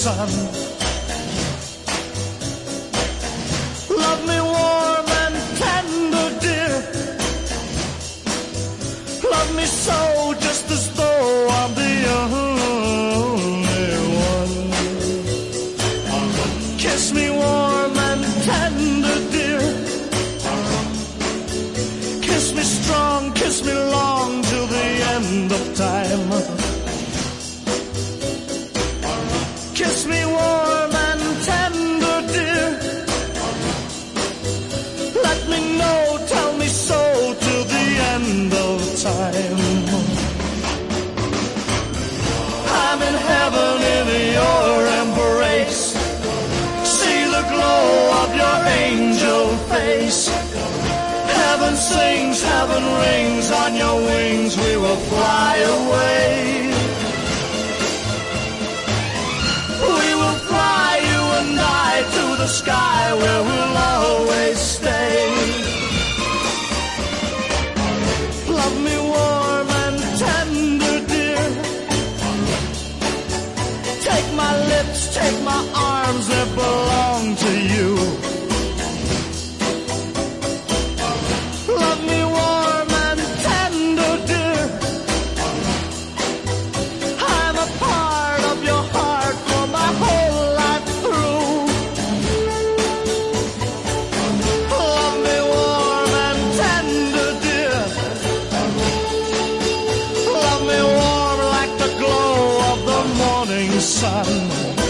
sun. Love me warm and tender, dear. Love me so, just as though I'm the only one. Kiss me warm and tender, dear. Kiss me strong, kiss me long, till the end of time. Kiss me warm and tender, dear. Let me know, tell me so, till the end of time. I'm in heaven in your embrace. See the glow of your angel face. Heaven sings, heaven rings, on your wings we will fly away. We will fly, you and I, to the sky where we'll always stay. Love me warm and tender, dear. Take my lips, take my arms, they belong to you. Love me warm and tender, dear. I'm a part of your heart for my whole life through. Love me warm and tender, dear. Love me warm like the glow of the morning sun.